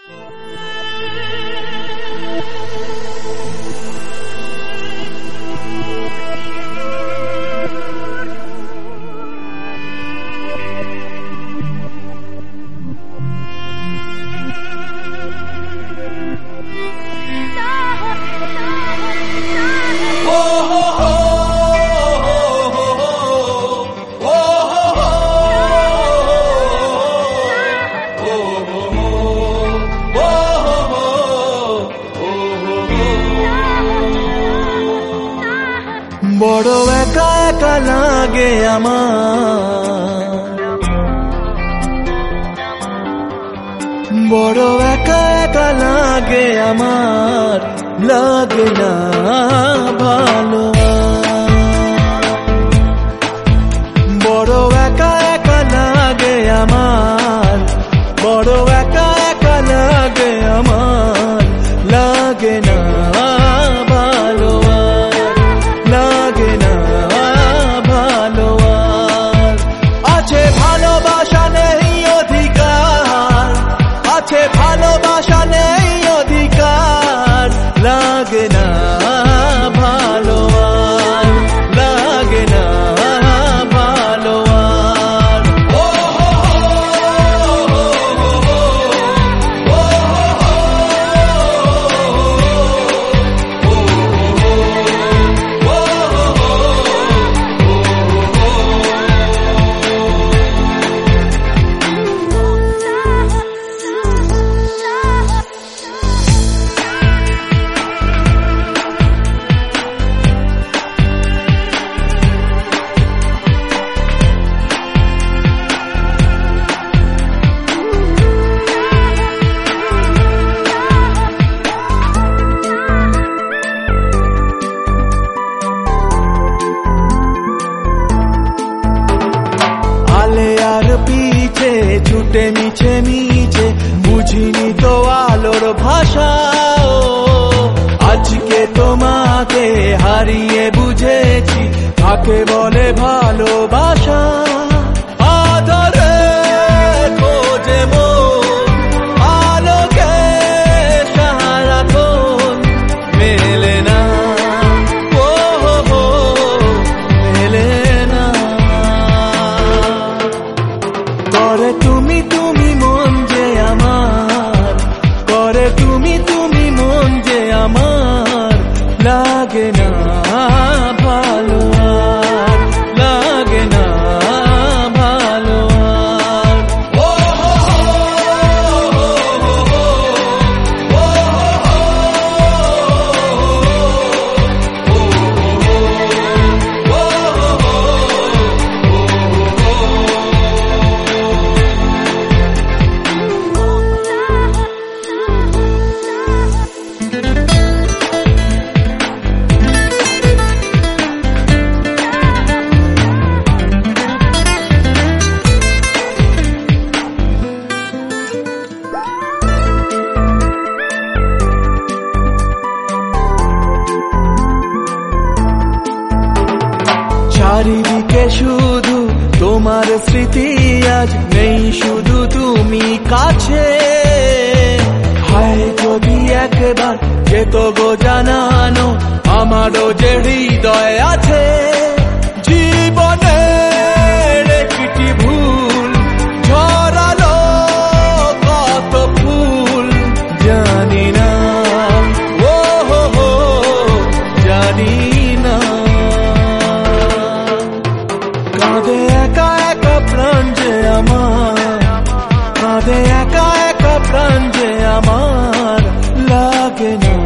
বড় একা একা লাগে আমার, বড় একা একা লাগে আমার, লাগে না ভালো। বড় একা একা লাগে আমার, বড় একা একা লাগে আমার, লাগে না ভালো, লাগে না ভালো। আছে ভালোবাসা নেই অধিকার, আছে ভালোবাসা নেই অধিকার, লাগে না ভালো, লাগে না ভালো। পিছে ছুটে মিছে মিছে বুঝিনি তো আলোর ভাষা, আজকে তোমাকে হারিয়ে বুঝেছি কাকে বলে ভালোবাসা। আদরে খোঁজে মন আলোকে সারাক্ষণ, মেলে না ও মেলে না। করে তুমি তুমি মন যে আমার, করে তুমি তুমি মন যে আমার, লাগে না ভালো, লাগে না ভালো। চারিদিকে শুধু তোমার স্মৃতি, আজ নেই শুধু তুমি কাছে। হায় যদি একবার যেত গো জানানো আমারও যে হৃদয় আছে। জীবনের একটি ভুল ঝরালো কত ফুল, জানি না ও জানি না। কাঁদে একা একা প্রাণ যে আমার, কাঁদে একা একা প্রাণ যে আমার, লাগে না